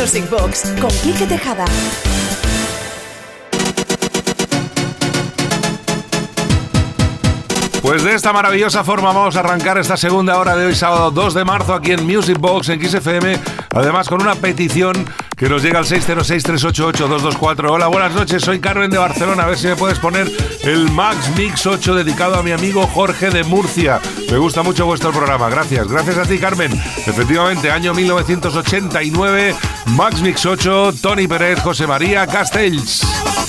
Music Box con Quique Tejada. Pues de esta maravillosa forma vamos a arrancar esta segunda hora de hoy, sábado 2 de marzo, aquí en Music Box, en Kiss FM. Además, con una petición que nos llega al 606-388-224. Hola, buenas noches, soy Carmen de Barcelona. A ver si me puedes poner el Max Mix 8 dedicado a mi amigo Jorge de Murcia. Me gusta mucho vuestro programa. Gracias a ti, Carmen. Efectivamente, año 1989, Max Mix 8, Toni Pérez, José María Castells.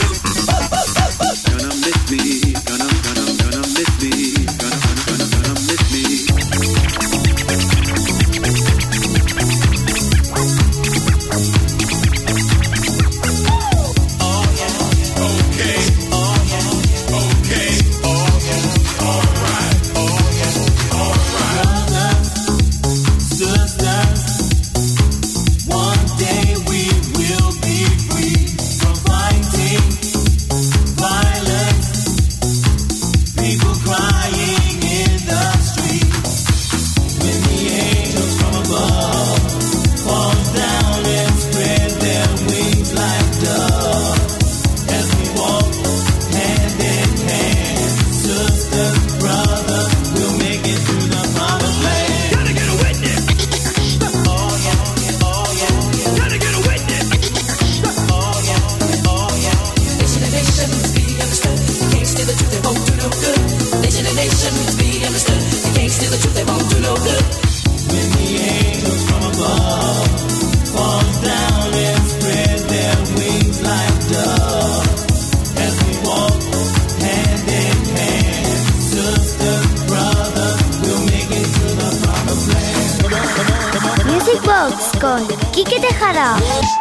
Music Box con Quique Tejada.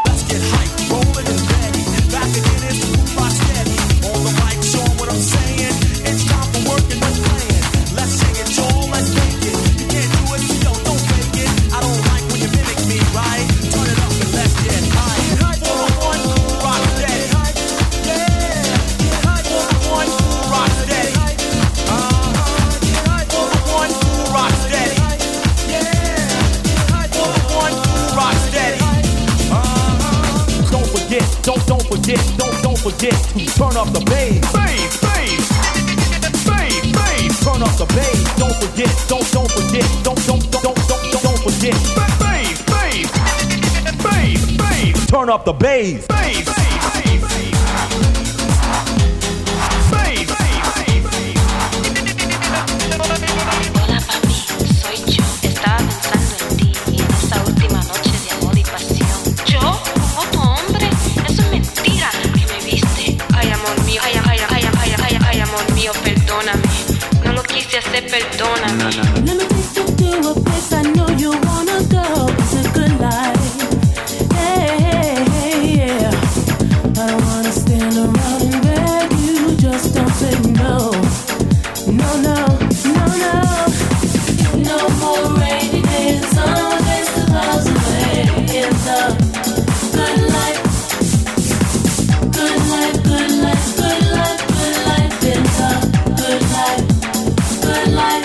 Don't forget to turn up the bass. Turn up the bass. Don't forget. Don't forget. Don't forget. Bass. Turn up the bass. Hola papi, soy yo. Estaba pensando en ti y en esa última noche de amor y pasión. ¿Yo? ¿Como tu hombre? Eso es mentira. Que me viste. Ay, amor mío. Ay, amor mío, perdóname. No lo quise hacer, perdóname. Let me take you to a place I know you wanna go. It's a good life. Hey, yeah. I don't wanna stand around and beg you. Just don't say no. No more rainy days, summer days, the clouds away. It's a good life. Good life, good life, good life, good life. It's a good life, good life.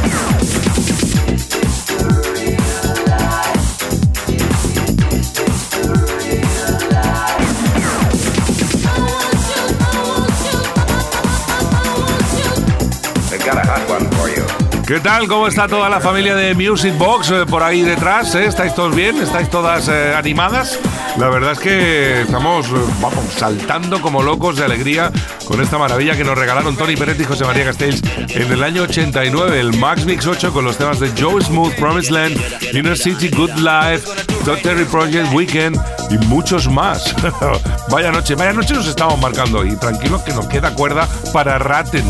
¿Qué tal? ¿Cómo está toda la familia de Music Box por ahí detrás? ¿Estáis todos bien? ¿Estáis todas animadas? La verdad es que estamos saltando como locos de alegría con esta maravilla que nos regalaron Toni Pérez y José María Castells en el año 89, el Max Mix 8 con los temas de Joe Smooth, Promised Land, Inner City, Good Life, Dr. Terry Project, Weekend y muchos más. Vaya noche nos estamos marcando y tranquilos que nos queda cuerda para raten.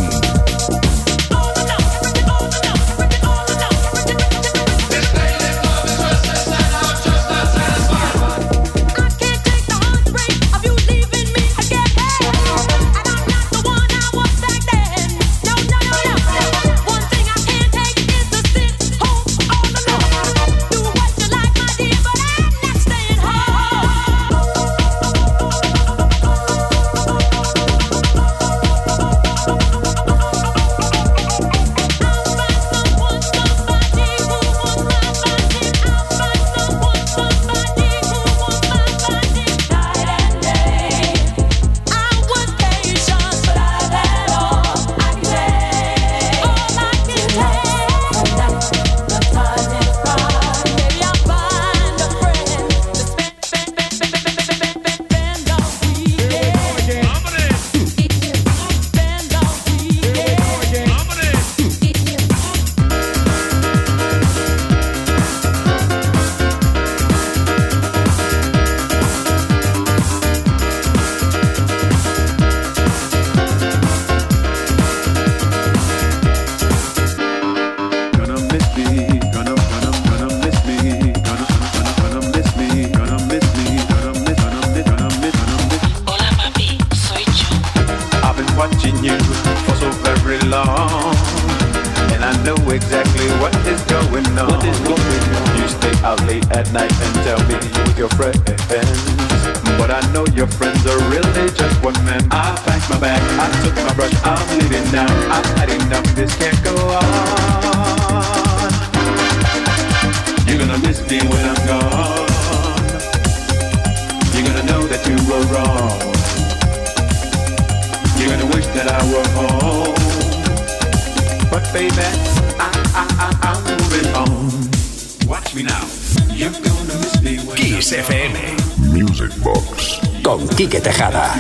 you for so very long, and I know exactly what is going on. You stay out late at night and tell me you with your friends, but I know your friends are really just one man. I packed my bag, I took my brush, I'm leaving now. I've had enough, this can't go on. You're gonna miss me when I'm gone. You're gonna know that you were wrong. You're gonna wish that I were home. But baby, I'm moving on. Watch me now. You're gonna miss me when Kiss FM Music Box con Quique Tejada.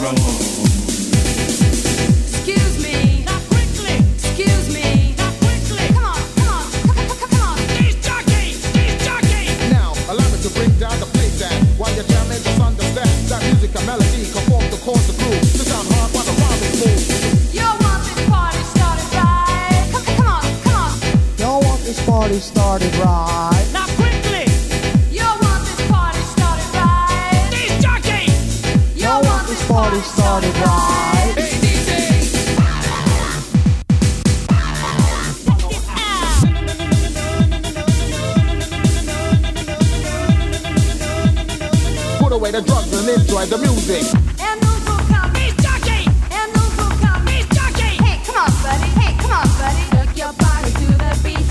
Excuse me, not quickly. Excuse me, not quickly. Come on. He's talking. Now, allow me to bring down the place and while you're jamming, just understand that music and melody conform to cause the groove to sound hard while the rhyme is smooth. You want this party started right? Come on. Y'all want this party started right? Not quickly. You want this party started right? He's talking. You want this party started right? Hey DJ! Put away the drugs and enjoy the music. And those will come. He's talking. And those will come. He's talking. Hey, come on, buddy. Look your body to the beat.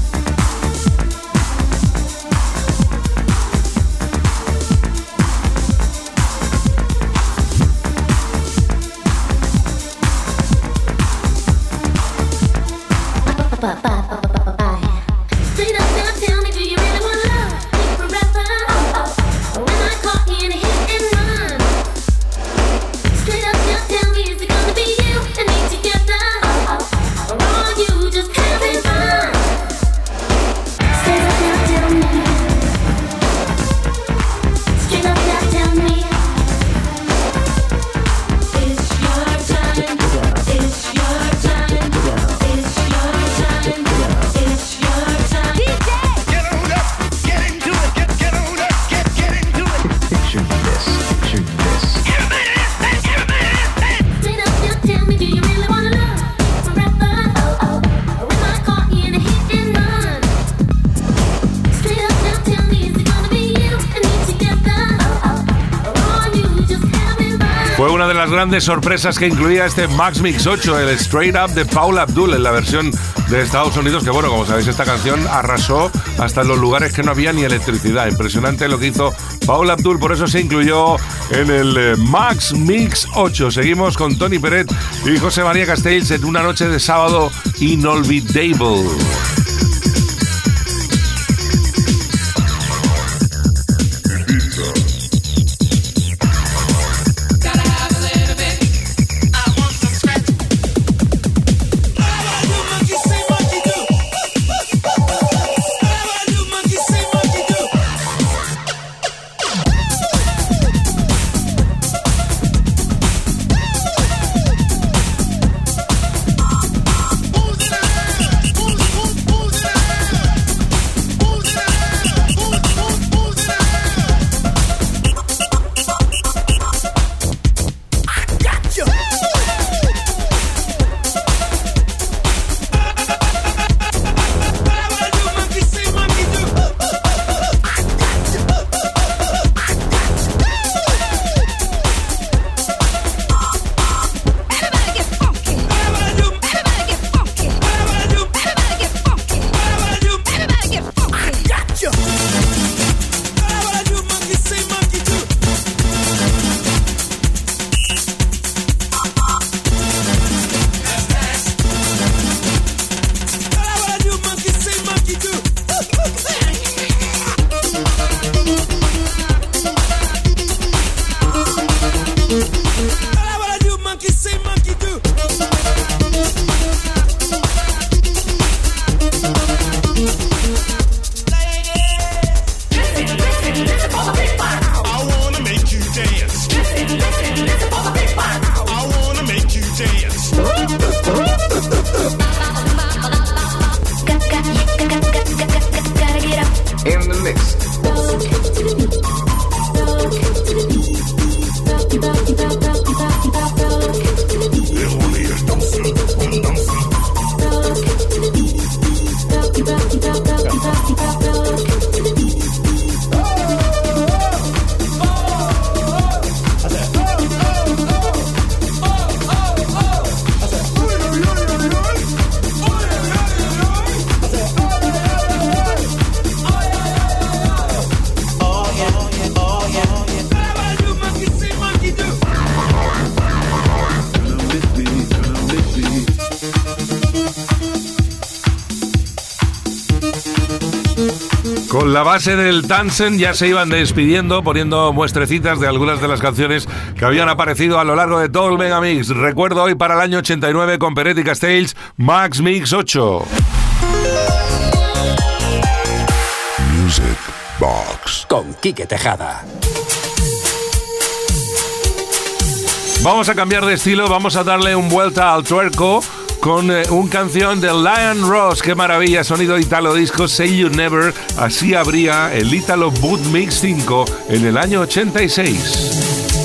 Straight up now, tell me, do you really want love? Forever? Or am I caught in a hit and run? Straight up now, tell me, is it gonna be you and me together? Or are you just having fun? Straight up now, tell me. Straight up now, tell me. It's your time. It's your time. It's your time. It's your time. DJ. Get on up, get into it, get on up, get into it. Picture this. Straight up now, tell me, do you really wanna love forever? Or am I caught in a hit and run? Straight up now, tell me, is it gonna be you and me together? Or are you just having fun? Fue una de las grandes sorpresas que incluía este Max Mix 8, el Straight Up de Paula Abdul en la versión de Estados Unidos, que bueno, como sabéis, esta canción arrasó hasta en los lugares que no había ni electricidad. Impresionante lo que hizo Paula Abdul, por eso se incluyó en el Max Mix 8. Seguimos con Tony Peret y José María Castells en una noche de sábado inolvidable. Who's in the Con la base del Tansen ya se iban despidiendo, poniendo muestrecitas de algunas de las canciones que habían aparecido a lo largo de todo el Megamix. Recuerdo hoy para el año 89 con Peretti Castells, Max Mix 8. Music Box con Quique Tejada. Vamos a cambiar de estilo, vamos a darle un vuelta al tuerco con un canción de Lion Ross. ¡Qué maravilla! Sonido Italo Disco, Say You Never. Así abría el Italo Boot Mix 5 en el año 86.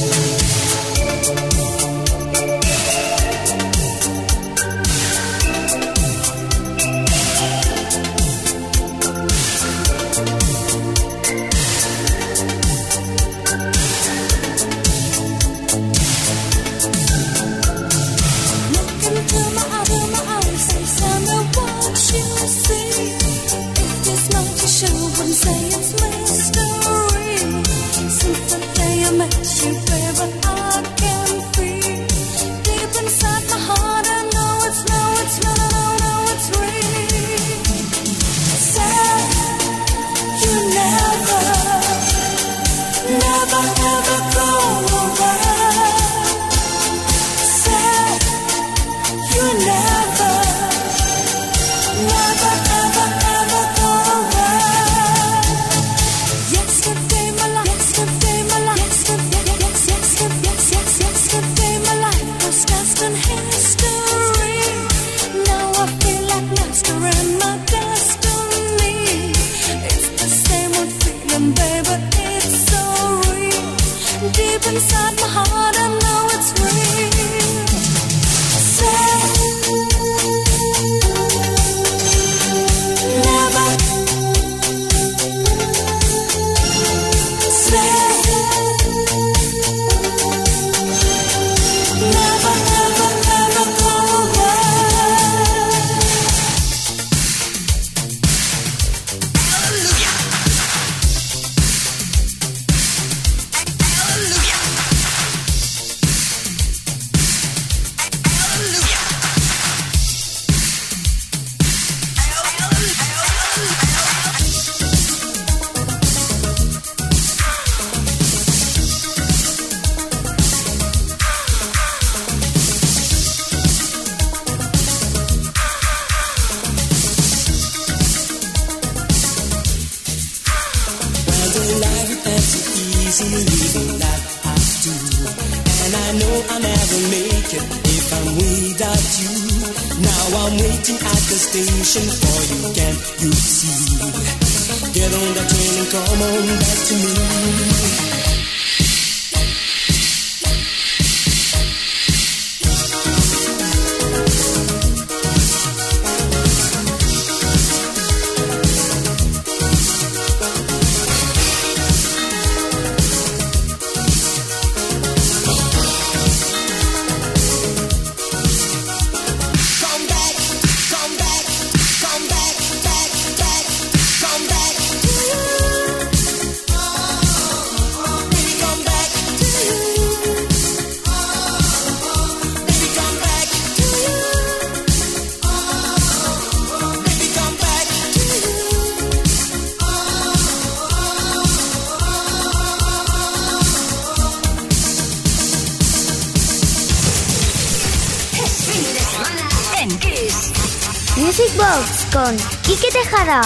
Music Box con Quique Tejada.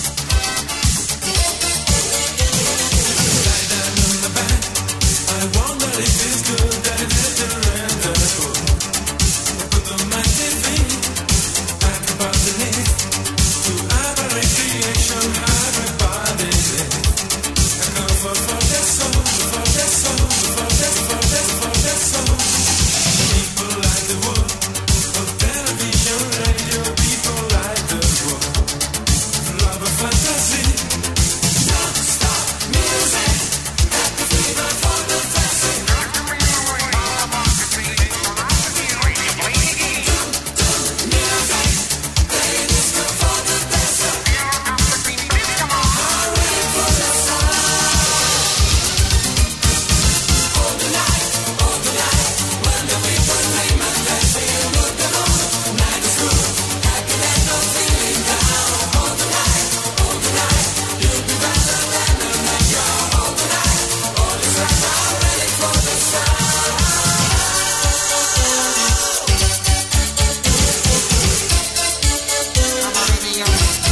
I want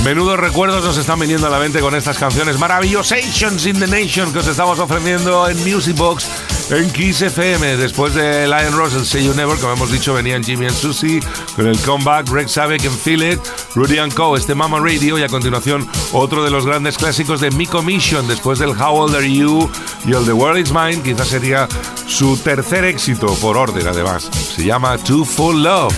Menudos recuerdos nos están viniendo a la mente con estas canciones maravillosations in the nation que os estamos ofreciendo en Music Box en Kiss FM. Después de Lion Russell, Say You Never, como hemos dicho, venían Jimmy and Susie con el comeback, Greg Savage and Feel It, Rudy and Co, este Mama Radio, y a continuación otro de los grandes clásicos de Mi Commission, después del How Old Are You y el The World Is Mine, quizás sería su tercer éxito por orden además. Se llama Too Full Love.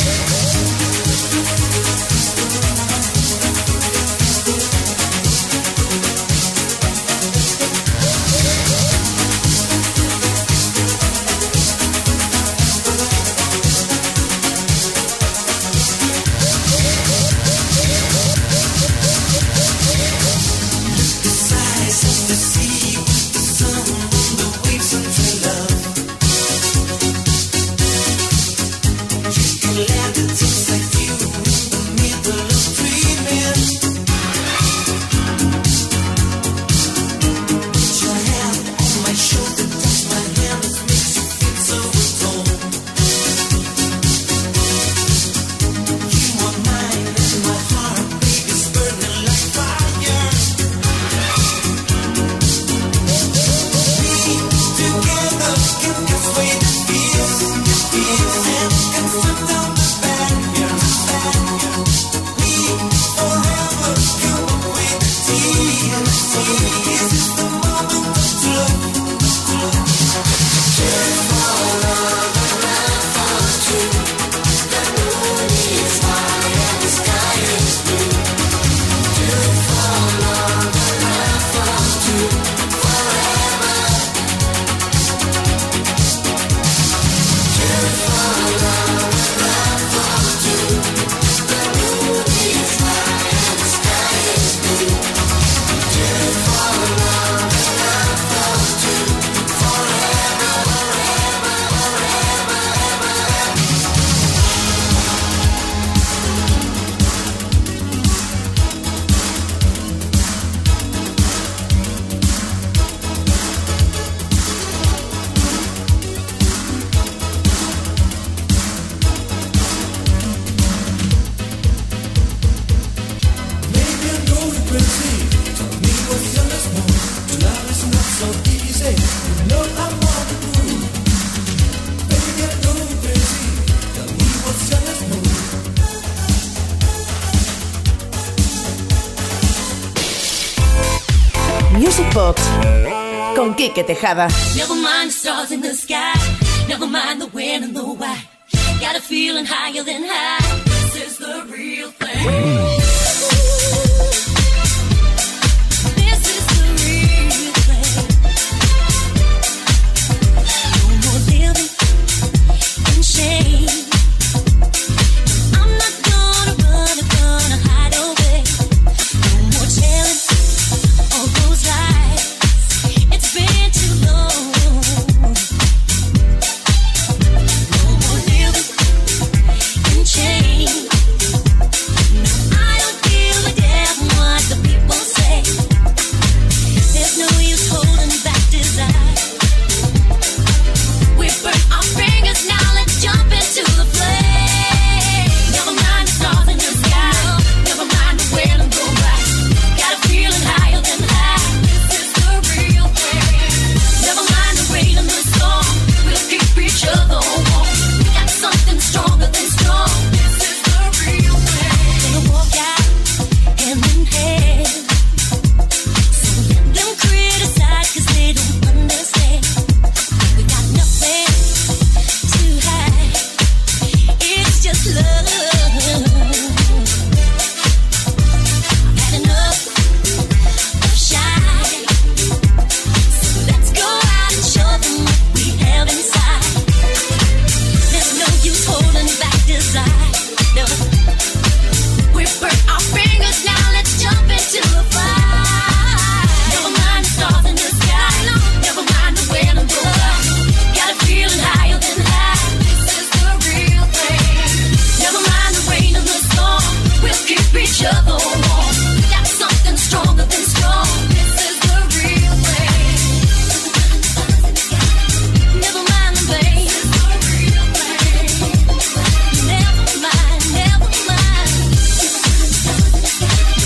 Music Box con Quique Tejada. Never mind the stars in the sky. Never mind the when and the why. Got a feeling higher than high. This is the real thing. This is the real thing. No more living in shame. I'm not gonna run, I'm gonna hide away. No more telling all those lies. It's been too long. No more living in shame. No, I don't give a damn what the people say. There's no use holding back desire. We burn our fingers, now let's jump into the flame. Never mind the stars in the sky. Never mind the where and go right. Got a feeling higher than high. This is the real thing. Never mind the rain and the storm. We'll keep each other warm. We got something stronger than strong. This is the real thing. Gonna walk out hand in hand. So let them criticize 'cause they don't understand. We got nothing to hide. It's just love. I've had enough of shy. So let's go out and show them what we have inside. There's no use holding back desire. No. We burn our fingers, now let's jump into the fire. Never mind the stars in the sky. Never mind the wind and the light. Got a feeling higher than high. This is the real thing. Never mind the rain and the storm. We'll keep each other warm. We got something stronger than strong. This is the real thing. Never mind the pain. This is the real thing. Never mind, never mind.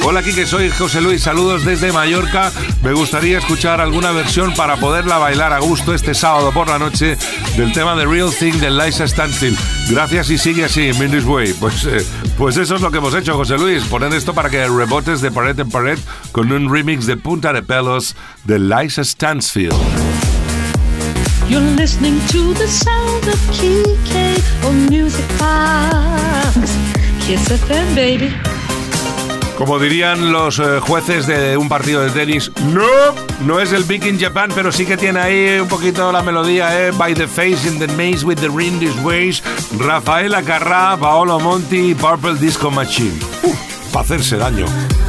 Hola, Quique, soy José Luis, saludos desde Mallorca. Me gustaría escuchar alguna versión para poderla bailar a gusto este sábado por la noche del tema The Real Thing de Liza Stansfield. Gracias y sigue así, in this way. Pues eso es lo que hemos hecho, José Luis, poner esto para que rebotes de pared en pared con un remix de Punta de Pelos de Liza Stansfield. You're listening to the sound of Kike on Music Box. Kiss FM, baby. Como dirían los jueces de un partido de tenis, no es el Big in Japan, pero sí que tiene ahí un poquito la melodía, By the Face in the Maze with the Ring This Ways, Rafael Acarrá, Paolo Monti y Purple Disco Machine. Para hacerse daño.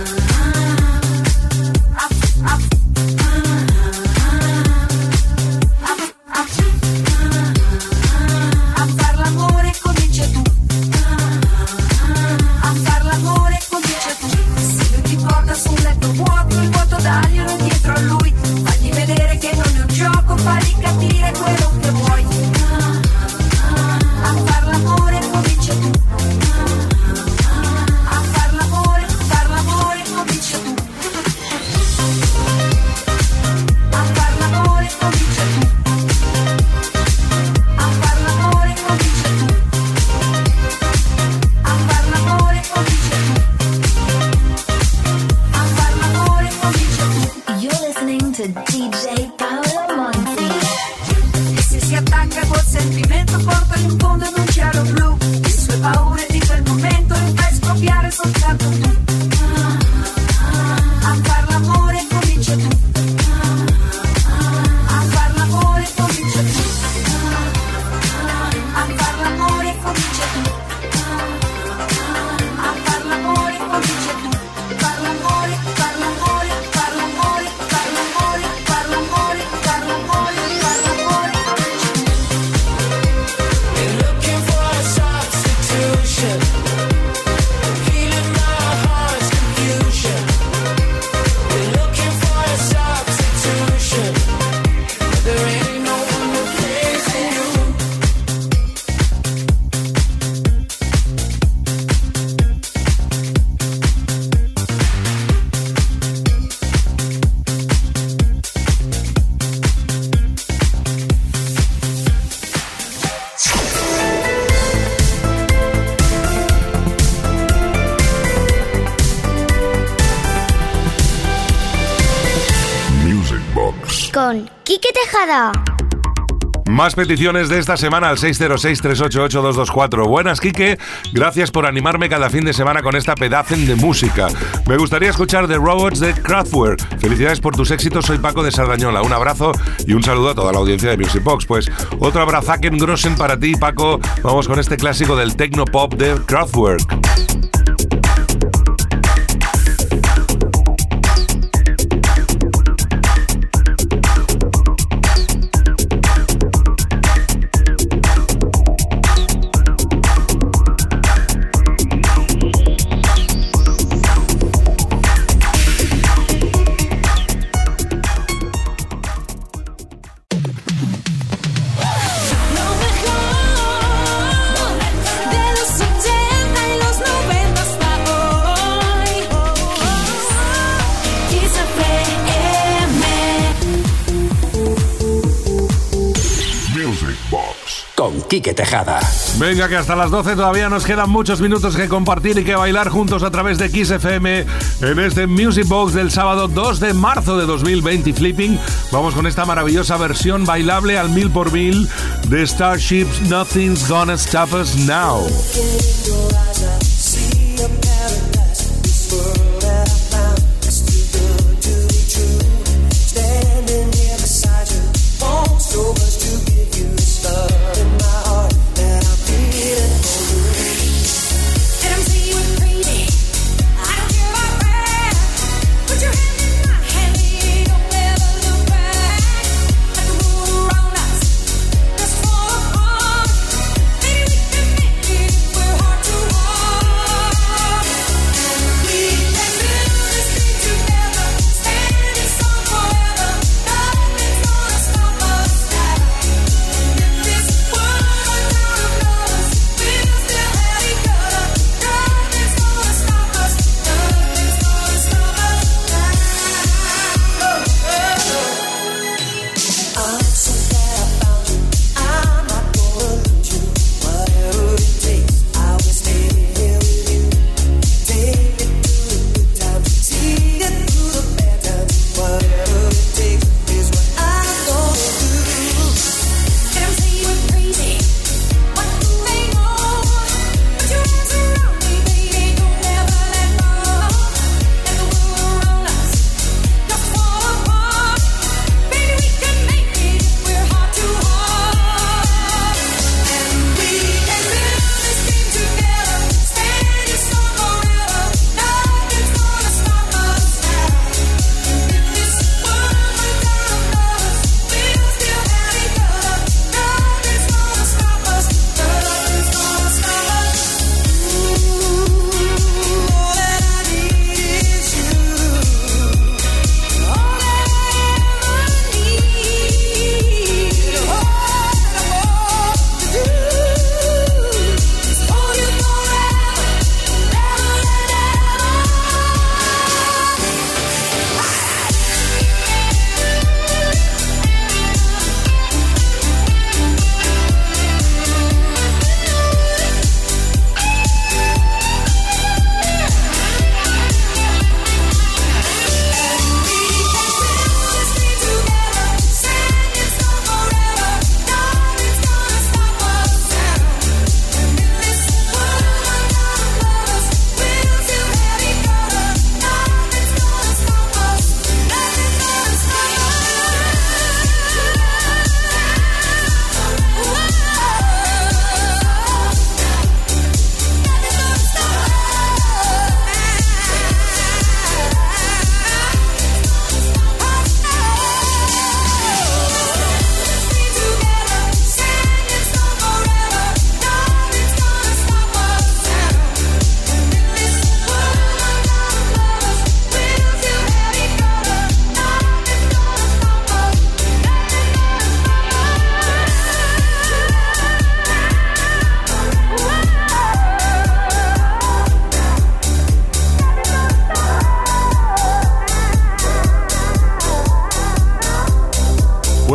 Con Quique Tejada. Más peticiones de esta semana al 606-388-224. Buenas, Quique. Gracias por animarme cada fin de semana con esta pedazo de música. Me gustaría escuchar The Robots de Kraftwerk. Felicidades por tus éxitos. Soy Paco de Sardañola. Un abrazo y un saludo a toda la audiencia de Music Box. Pues otro abrazaken grossen para ti, Paco. Vamos con este clásico del techno pop de Kraftwerk. Quique Tejada. Venga, que hasta las 12 todavía nos quedan muchos minutos que compartir y que bailar juntos a través de Kiss FM en este Music Box del sábado 2 de marzo de 2020. Flipping, vamos con esta maravillosa versión bailable al 1000x1000 de Starship's Nothing's Gonna Stop Us Now.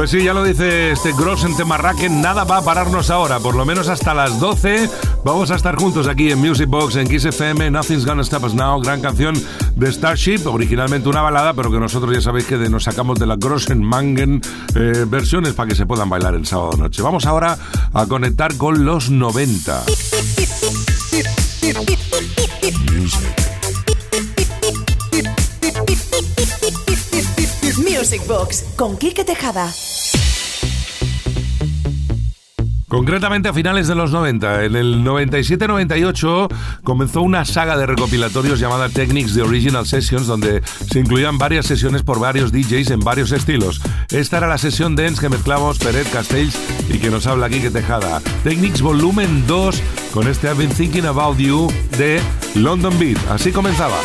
Pues sí, ya lo dice este Grossen Temarraken, nada va a pararnos ahora, por lo menos hasta las 12 vamos a estar juntos aquí en Music Box, en Kiss FM, Nothing's Gonna Stop Us Now, gran canción de Starship, originalmente una balada, pero que nosotros ya sabéis que nos sacamos de la Grossenmangen versiones para que se puedan bailar el sábado noche. Vamos ahora a conectar con los 90. Music Box con Quique Tejada. Concretamente a finales de los 90, en el 97-98 comenzó una saga de recopilatorios llamada Technics The Original Sessions, donde se incluían varias sesiones por varios DJs en varios estilos. Esta era la sesión dance que mezclamos Peret Castells y que nos habla Quique Tejada. Technics Volumen 2 con este I've Been Thinking About You de London Beat. Así comenzaba.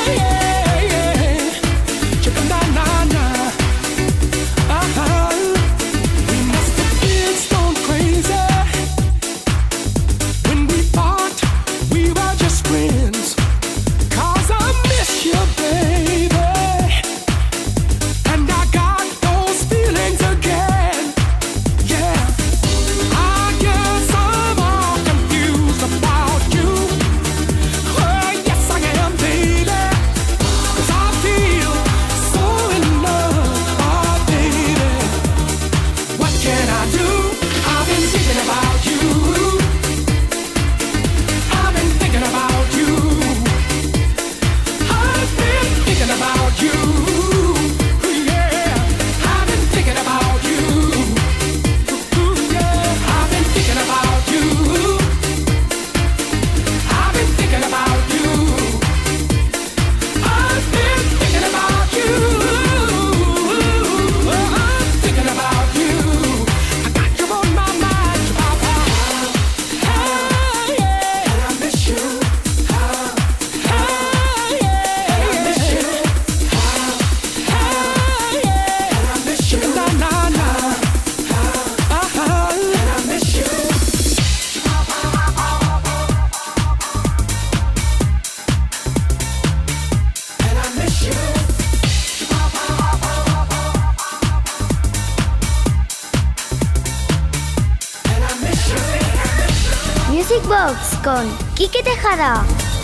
Music Box con Quique Tejada.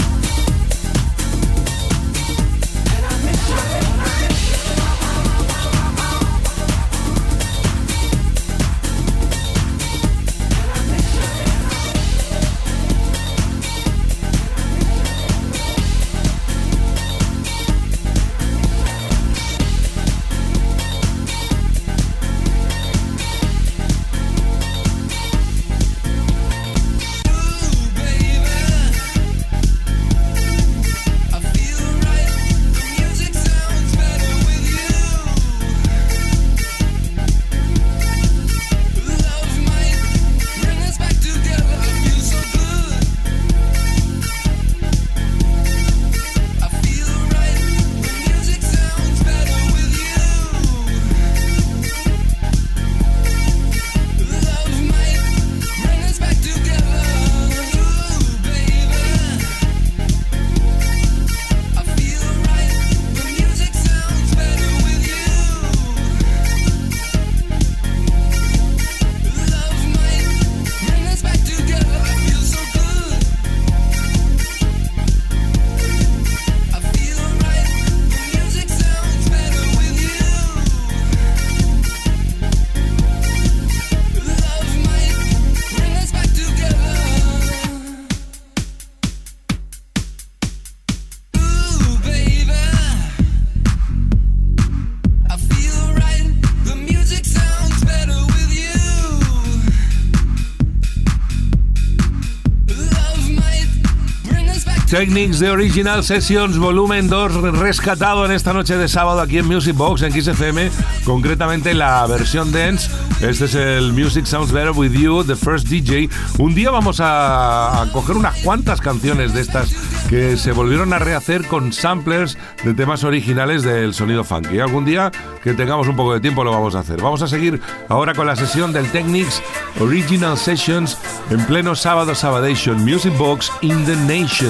Technics The Original Sessions Volumen 2 rescatado en esta noche de sábado aquí en Music Box, en Kiss FM, concretamente la versión dance. Este es el Music Sounds Better With You, The First DJ. Un día vamos a coger unas cuantas canciones de estas que se volvieron a rehacer con samplers de temas originales del sonido funky. Algún día que tengamos un poco de tiempo lo vamos a hacer. Vamos a seguir ahora con la sesión del Technics Original Sessions en pleno sábado Sabadation, Music Box in the Nation.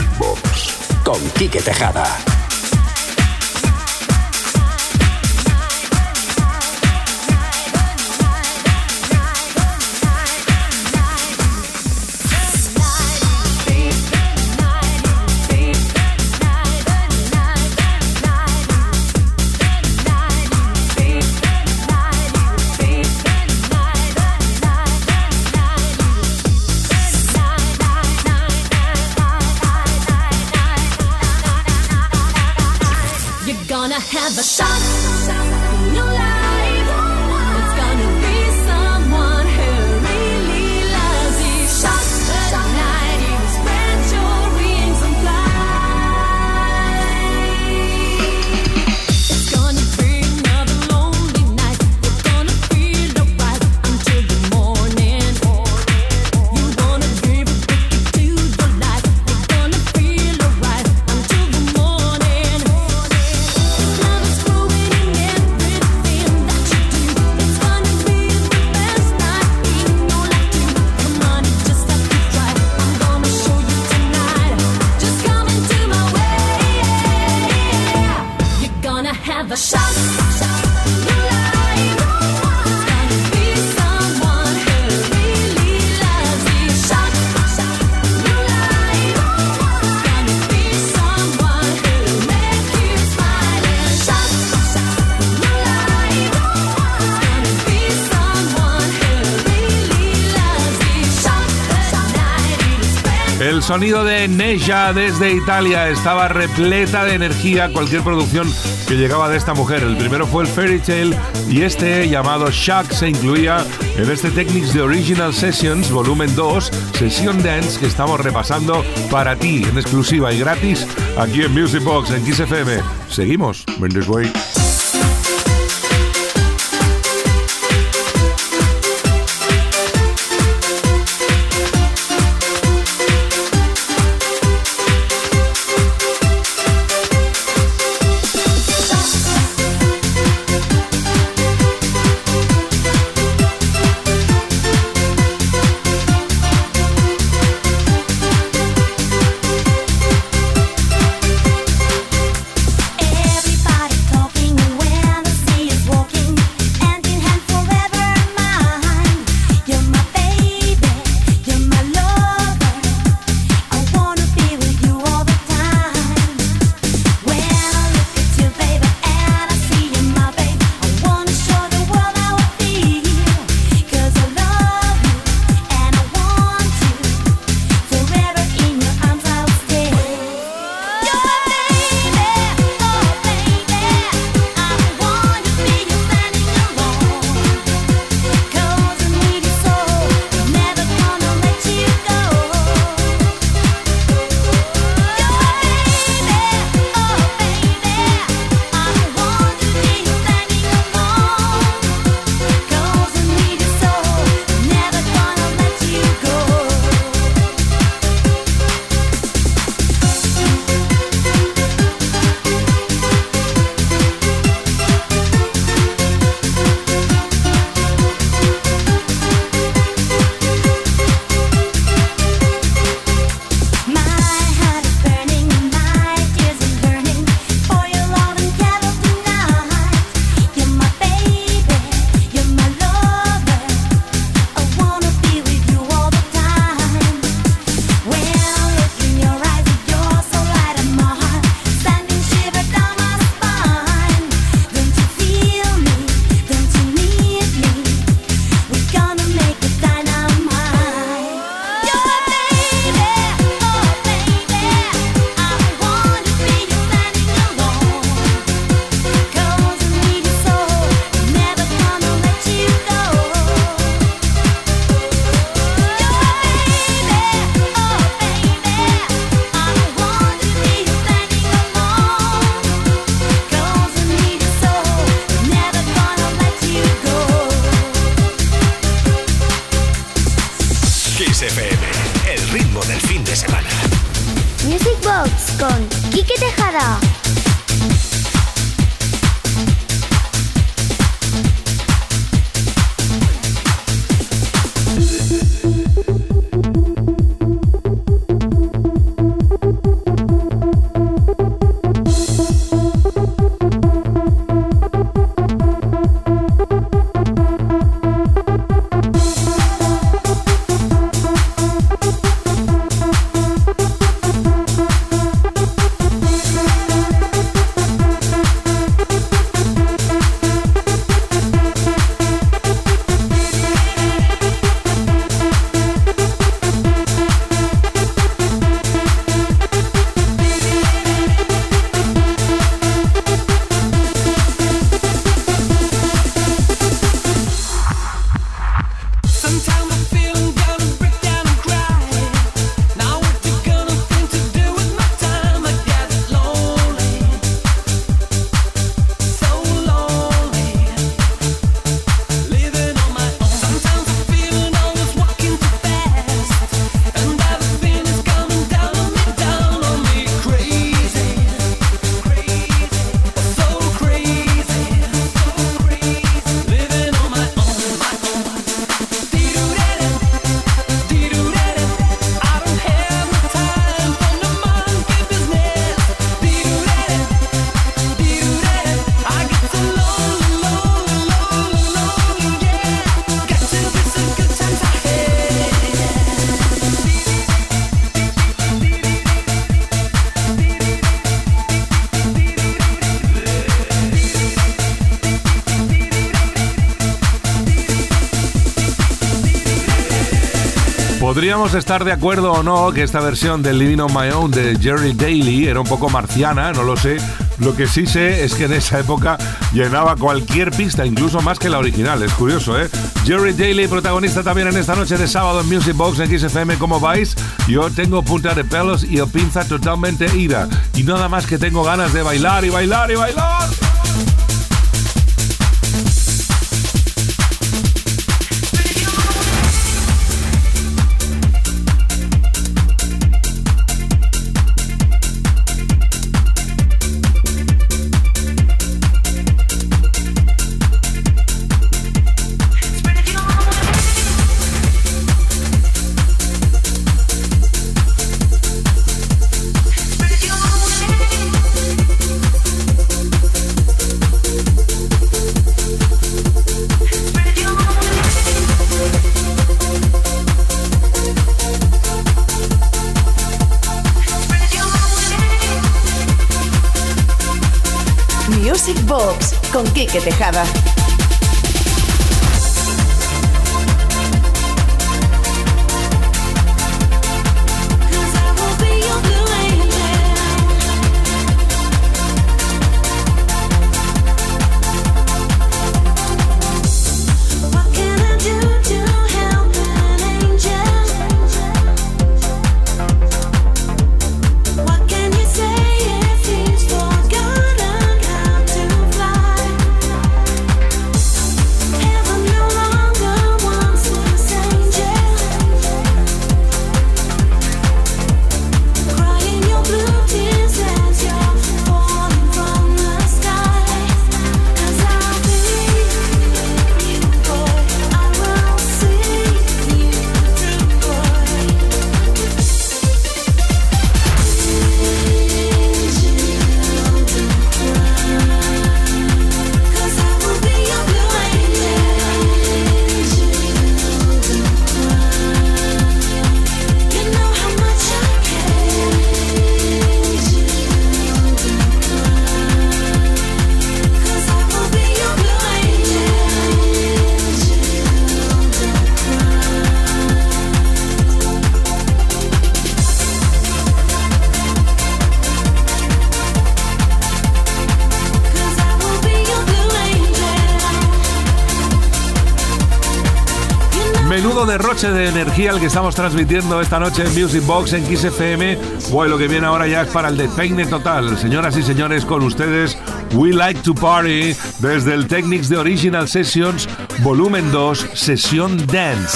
Music Box con Quique Tejada. Have a shot in your life. It's gonna be someone who really loves you. Shot that night, you spread your wings and fly. It's gonna be another lonely night. You're gonna feel alright until the morning. You wanna give it to the light. You're gonna feel alright until the morning. Love is growing in everything that you do. It's gonna be the best night in your life too. Come on, you just have to try. I'm gonna show you tonight. Just come into my way. You're gonna have a shot in your life. It's gonna be someone who really loves you. Shot in your life. It's gonna be someone who makes you smile. Shot in your life. It's gonna be someone who really loves you. Shot that night, you spend. El sonido de Neja desde Italia estaba repleta de energía. Cualquier producción que llegaba de esta mujer. El primero fue el Fairy Tale y este, llamado Shock, se incluía en este Technics de Original Sessions volumen 2, Session Dance, que estamos repasando para ti en exclusiva y gratis aquí en Music Box en Kiss FM. Seguimos, Mendes Way. Everybody talking when the sea is walking, hand in hand forever mine. You're my baby, you're my lover. I wanna be with you all the time. When I look at you, baby, and I see you, my baby, I wanna show the world how I feel. 'Cause I love you and I want you. Forever in your arms I'll stay. You're my baby, oh baby. I don't want to be you standing alone. 'Cause I need you so, never gonna let you go. You're my baby, oh baby. I don't want to be you standing alone. 'Cause I need you so, never gonna let you go. My heart is burning, my tears are burning for your love and cattle tonight. You're my baby, you're my lover. I wanna be with you all the time. When I look in your eyes, you're so light in my heart, sending shiver down my spine. Don't you feel me? Don't you need me? We're gonna make it dynamite. You're my baby, oh baby. I don't want to be you standing alone. 'Cause I need you so, never gonna let you go. You're my baby, oh baby. I don't want to be you standing alone. 'Cause I need you so, never gonna let you go. Kiss FM, el ritmo del fin de semana. Music Box con Quique Tejada. Podríamos estar de acuerdo o no que esta versión del Living on My Own de Jerry Daly era un poco marciana, no lo sé. Lo que sí sé es que en esa época llenaba cualquier pista, incluso más que la original. Es curioso, ¿eh? Jerry Daly, protagonista también en esta noche de sábado en Music Box en XFM. ¿Cómo vais? Yo tengo punta de pelos y pinza totalmente ida. Y nada más que tengo ganas de bailar y bailar y bailar. Music Box con Quique Tejada. Menudo derroche de energía el que estamos transmitiendo esta noche en Music Box en XFM. Bueno, lo que viene ahora ya es para el despeine total. Señoras y señores, con ustedes, We Like to Party, desde el Technics de Original Sessions, volumen 2, sesión Dance.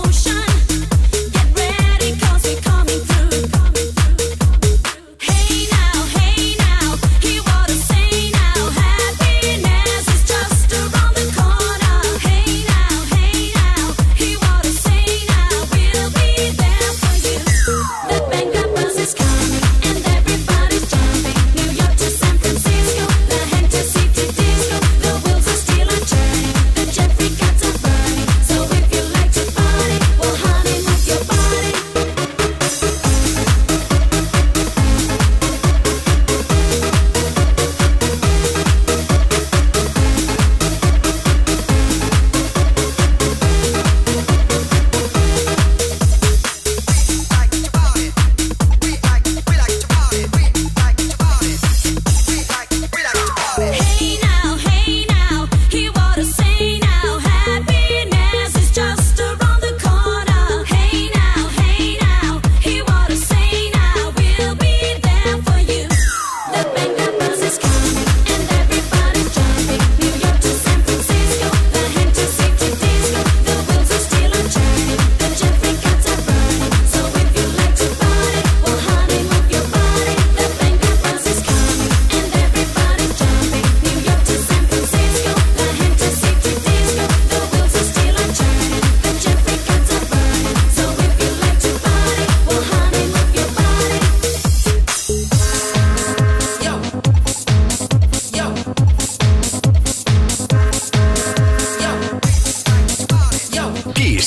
Hey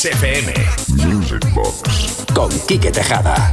Kiss FM. Music Box. Con Quique Tejada.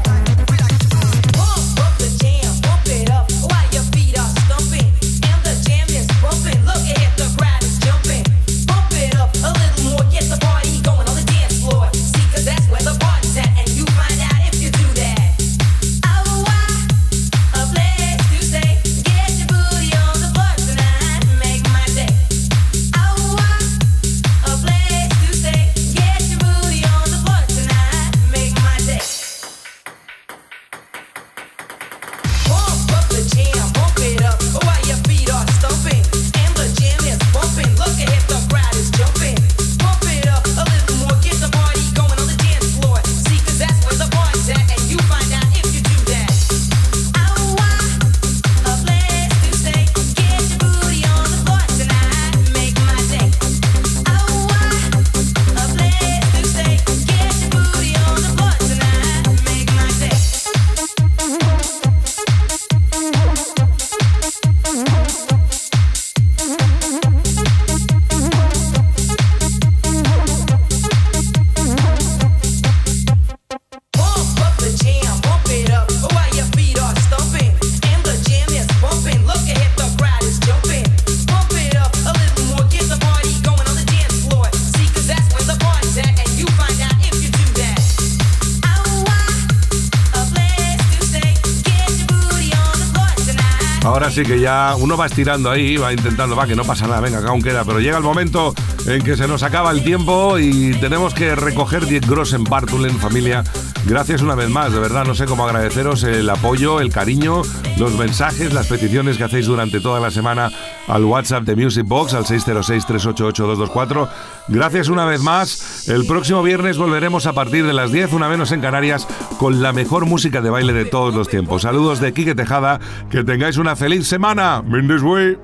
Ahora sí que ya uno va estirando ahí, va intentando, que no pasa nada, venga, que aún queda, pero llega el momento en que se nos acaba el tiempo y tenemos que recoger 10 groschen Bartulen, familia. Gracias una vez más, de verdad, no sé cómo agradeceros el apoyo, el cariño, los mensajes, las peticiones que hacéis durante toda la semana al WhatsApp de Music Box, al 606-388-224. Gracias una vez más. El próximo viernes volveremos a partir de las 10, una menos en Canarias, con la mejor música de baile de todos los tiempos. Saludos de Quique Tejada, que tengáis una feliz semana. Mindesway.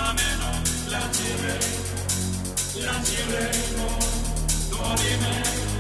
La